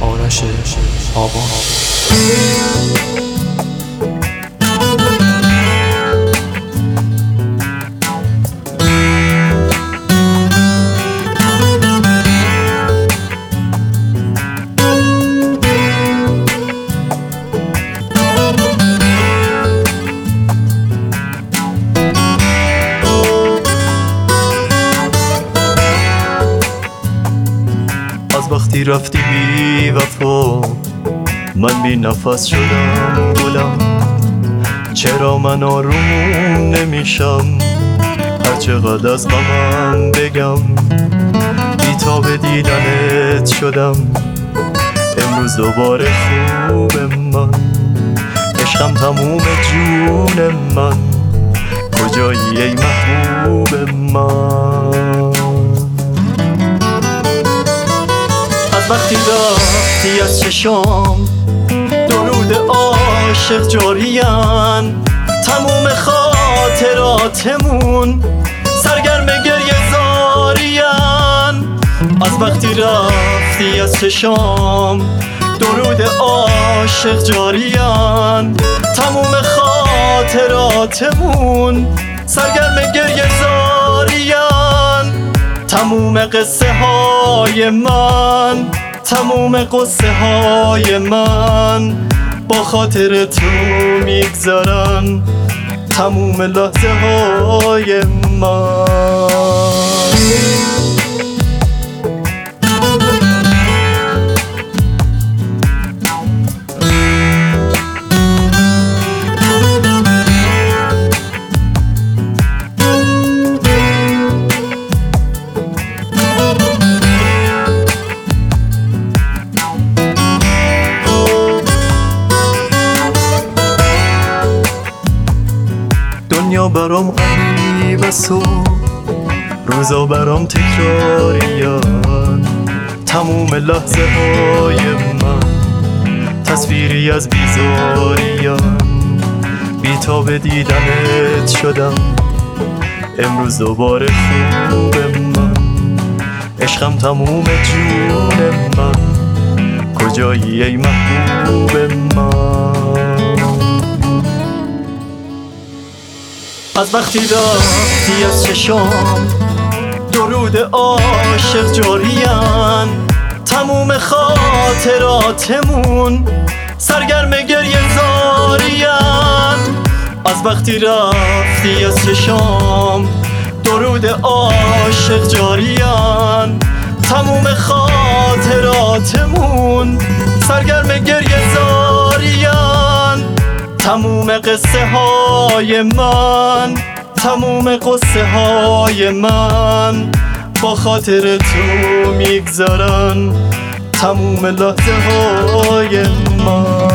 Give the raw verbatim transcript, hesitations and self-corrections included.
آرش آبان. از وقتی رفتی بی وفا من بی نفس شدم گلم. چرا من آروم نمیشم هر چقدر از غمم بگم. بی تاب دیدنت شدم امروز دوباره خوب من. عشقم تموم جون من کجایی ای محبوب من. وقتی رفتی از چشام درود عاشق جارین. تموم خاطراتمون سرگرم گریه زارین. از وقتی رفتی از چشام درود عاشق جارین. تموم خاطراتمون سرگرم گریه زارین. تموم قصه های من تموم قصه های من با خاطر تو میگذرن. تموم لحظه های من. دنیا برام غریبه سو روزا برام تکراریان. تموم لحظه های من تصویری از بیزاریان. بی تاب دیدنت شدم امروز دوباره خوب من. عشقم تموم جون من کجایی ای محبوب من. از وقتی رفتی از چشام درود عاشق جارین. تموم خاطراتمون سرگرم گریه زارین. از وقتی رفتی از چشام درود عاشق جارین. تموم خاطراتمون سرگرم گریه زارین. تموم قصه های من تموم قصه های من با خاطر تو میگذرن. تموم لحظه های من.